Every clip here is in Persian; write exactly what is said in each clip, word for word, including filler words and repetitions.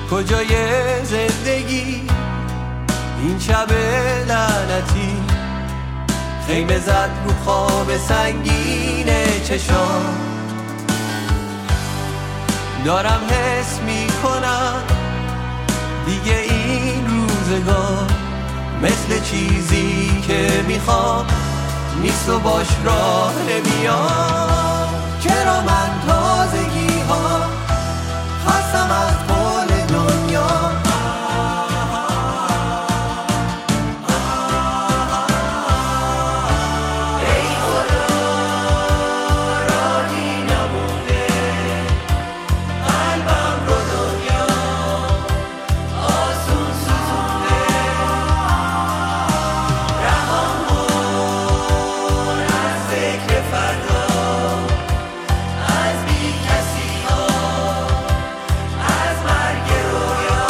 کجای زندگی این شب لعنتی خیمه زد رو خواب سنگین چشام. دارم حس میکنم دیگه این روزگار مثل چیزی که میخوام نیست و باش راه نمیام. چرا من تازگی ها خستم از قول دنیا، ای خدا راهی نمونده قلبم رو دنیا آسون سوزونده. رهام کن از ذکر فردا، از بی کسی ها، از مرگ رویا.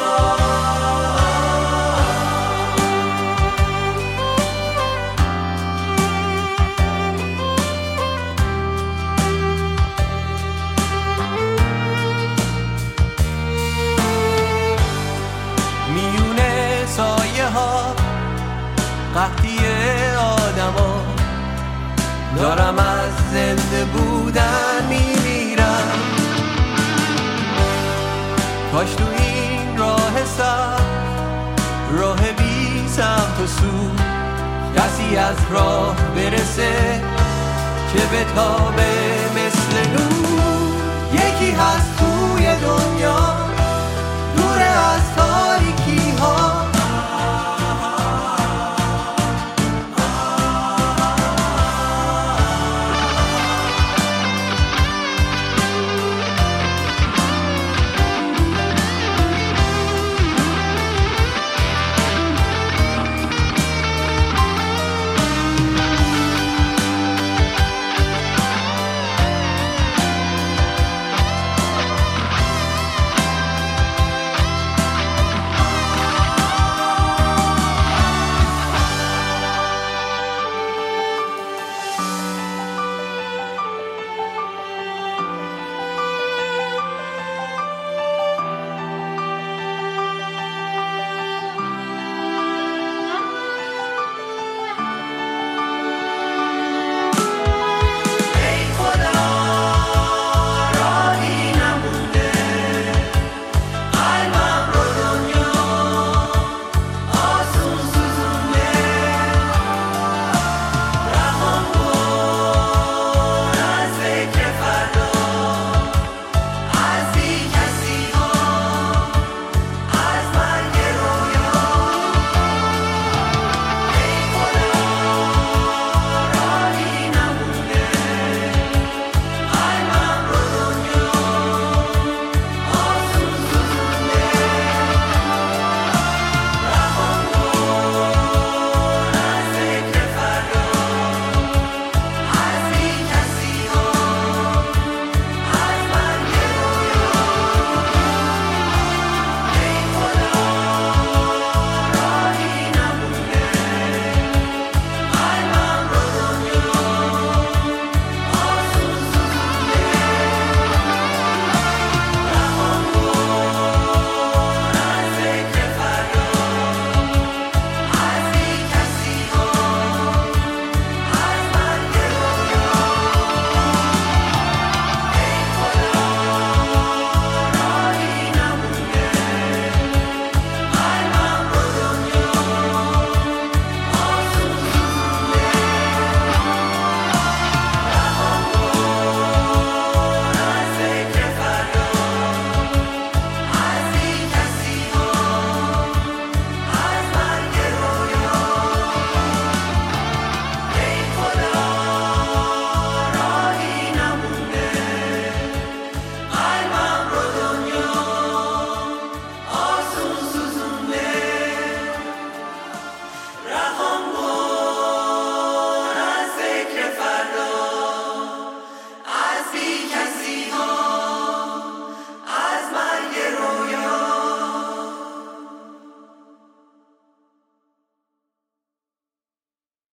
میونه سایه ها قحطی آدم ها، دارم از زنده بودن میمیرم. کاش تو این راه سر راه بی سمت و سو کسی از راه برسه که بتابه مثل نور. یکی هست